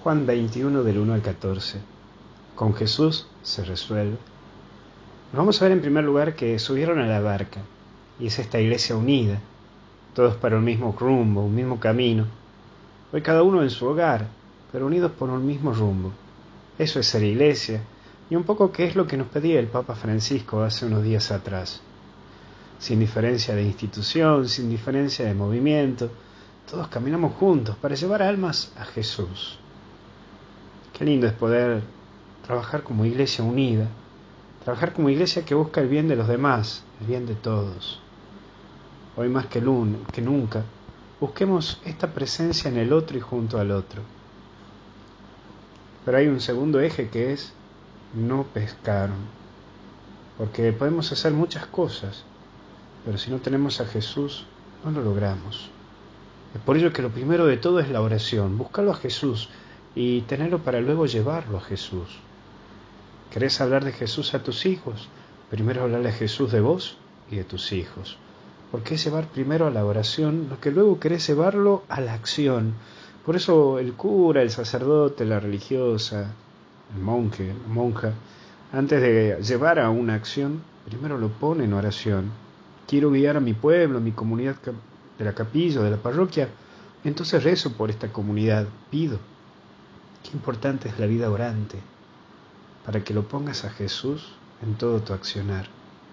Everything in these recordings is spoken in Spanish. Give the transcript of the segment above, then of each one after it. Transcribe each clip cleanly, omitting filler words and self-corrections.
Juan 21 del 1 al 14. Con Jesús se resuelve. Vamos a ver en primer lugar que subieron a la barca, y es esta iglesia unida, todos para un mismo rumbo, un mismo camino. Hoy cada uno en su hogar, pero unidos por un mismo rumbo. Eso es ser iglesia, y un poco que es lo que nos pedía el Papa Francisco hace unos días atrás. Sin diferencia de institución, sin diferencia de movimiento, todos caminamos juntos para llevar almas a Jesús. Qué lindo es poder trabajar como iglesia unida, trabajar como iglesia que busca el bien de los demás, el bien de todos. Hoy más que nunca, busquemos esta presencia en el otro y junto al otro. Pero hay un segundo eje que es no pescaron, porque podemos hacer muchas cosas, pero si no tenemos a Jesús, no lo logramos. Es por ello que lo primero de todo es la oración, buscarlo a Jesús y tenerlo para luego llevarlo a Jesús. ¿Querés hablar de Jesús a tus hijos? Primero hablarle a Jesús de vos y de tus hijos. Porque es llevar primero a la oración lo que luego querés llevarlo a la acción. Por eso el cura, el sacerdote, la religiosa, el monje, la monja, antes de llevar a una acción, primero lo pone en oración. Quiero guiar a mi pueblo, a mi comunidad de la capilla, de la parroquia, entonces rezo por esta comunidad, pido. Qué importante es la vida orante, para que lo pongas a Jesús en todo tu accionar.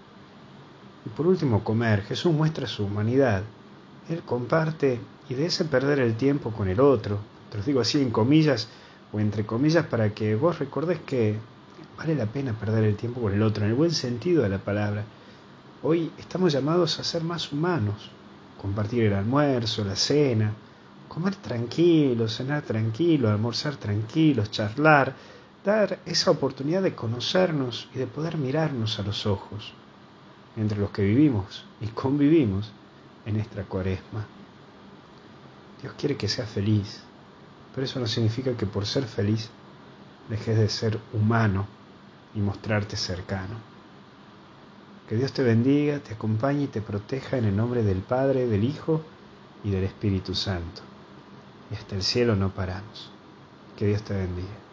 Y por último, comer. Jesús muestra su humanidad. Él comparte y de ese perder el tiempo con el otro. Te lo digo así en comillas o entre comillas para que vos recordés que vale la pena perder el tiempo con el otro, en el buen sentido de la palabra. Hoy estamos llamados a ser más humanos. Compartir el almuerzo, la cena, comer tranquilo, cenar tranquilo, almorzar tranquilos, charlar, dar esa oportunidad de conocernos y de poder mirarnos a los ojos, entre los que vivimos y convivimos en esta Cuaresma. Dios quiere que seas feliz, pero eso no significa que por ser feliz dejes de ser humano y mostrarte cercano. Que Dios te bendiga, te acompañe y te proteja en el nombre del Padre, del Hijo y del Espíritu Santo. Y hasta el cielo no paramos. Que Dios te bendiga.